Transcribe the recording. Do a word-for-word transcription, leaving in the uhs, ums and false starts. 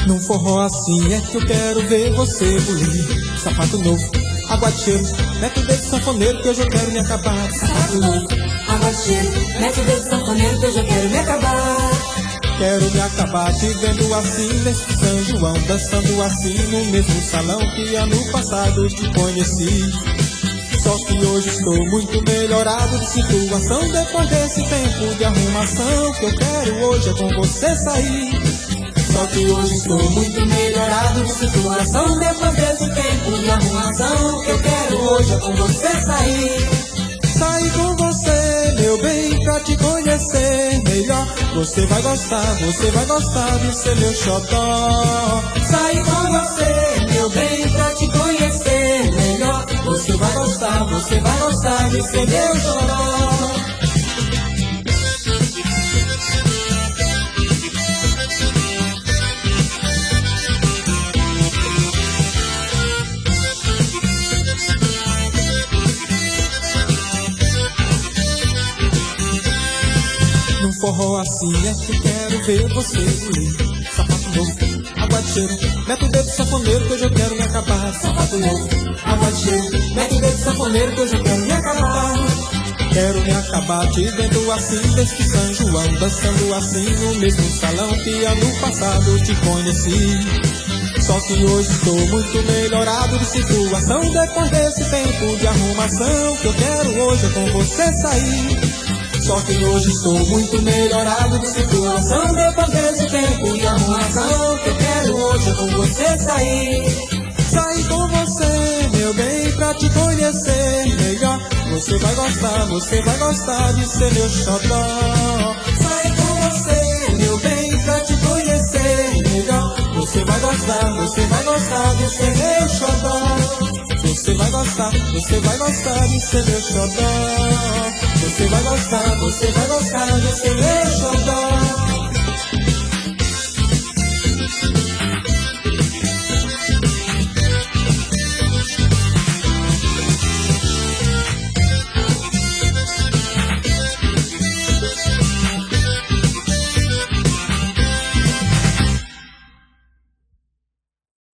Num forró assim é que eu quero ver você bulir. Sapato novo, água de cheiro, mete o dedo sanfoneiro que hoje eu quero me acabar. Sapato novo, água de cheiro, mete o dedo sanfoneiro que hoje eu quero me acabar. Quero me acabar te vendo assim nesse São João, dançando assim no mesmo salão que ano passado te conheci. Só que hoje estou muito melhorado de situação, depois desse tempo de arrumação. Que eu quero hoje é com você sair. Só que hoje estou muito melhorado de situação, depois desse tempo de arrumação. Que eu quero hoje é com você sair. Sair com você, meu bem, pra te conhecer melhor. Você vai gostar, você vai gostar de ser meu xodó. Sair com você, meu bem, pra te conhecer melhor. Você vai gostar, você vai gostar de ser meu xodó. Num forró assim é que quero ver você bulir. Sapato novo, água de cheiro, mete o dedo sanfoneiro que hoje eu quero me acabar. Sapato novo, água de cheiro, mete o dedo sanfoneiro que hoje eu quero me acabar. Quero me acabar te vendo assim deste São João, dançando assim no mesmo salão que ano passado te conheci. Só que hoje estou muito melhorado de situação, depois desse tempo de arrumação. Que eu quero hoje é com você sair. Só que hoje estou muito melhorado de situação, depois desse tempo de arrumação. Que eu quero hoje é com você sair. Sair com você, meu bem, pra te conhecer melhor. Você vai gostar, você vai gostar de ser meu xodó. Sair com você, meu bem, pra te conhecer melhor. Você vai gostar, você vai gostar de ser meu xodó. Você vai gostar, você vai gostar de ser meu xodó. Você vai gostar, você vai gostar de ser meu xodó.